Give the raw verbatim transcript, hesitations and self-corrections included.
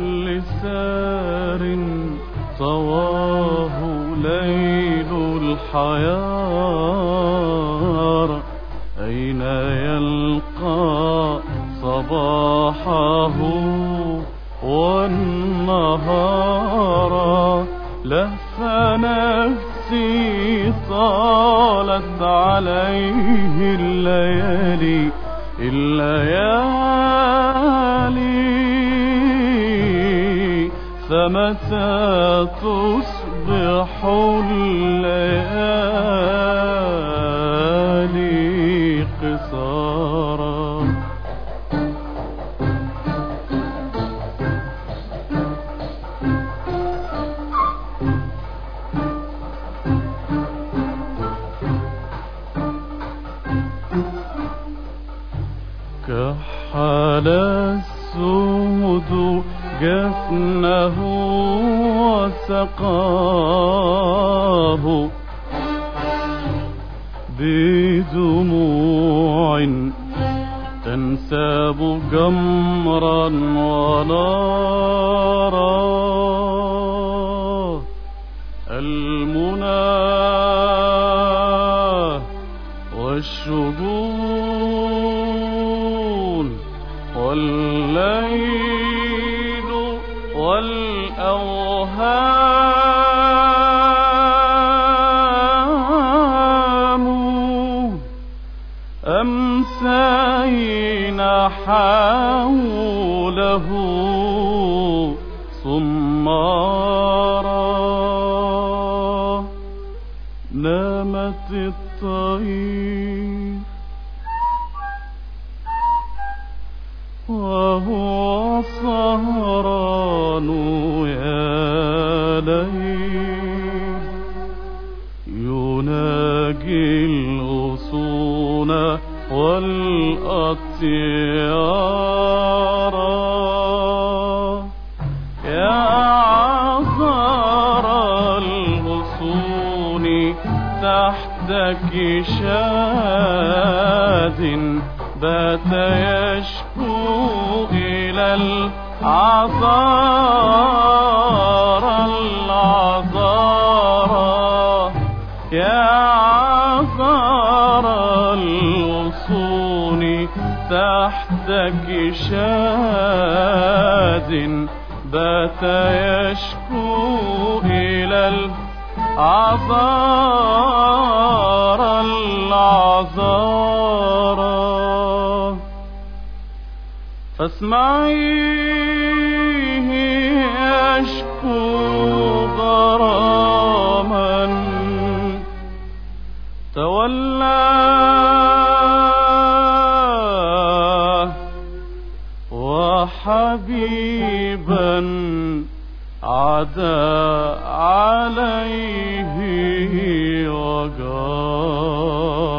كل سار طواه ليل الحيار، أين يلقى صباحه والنهار؟ لف نفسي طالت عليه الليالي الليالي، فمتى تصبح الليالي قصارا؟ كحل السود جفنه وسقاه بدموع تنساب جمرا ونارا. المنى والشجون والليل والأوهام أمسينا حوله صمارا. نامت الطير وهو سهران يا ليل، يناجي الغصون والأطيار. يا عذر الغصون تحت كشاد، بات يشكو إلى العذار العذار. يا عذر الغصون تحت كشاد، بات يشكو إلى العذار العذار. فاسمعيه يشكو غراما، تولاه وحبيبا عدا عليه وجار.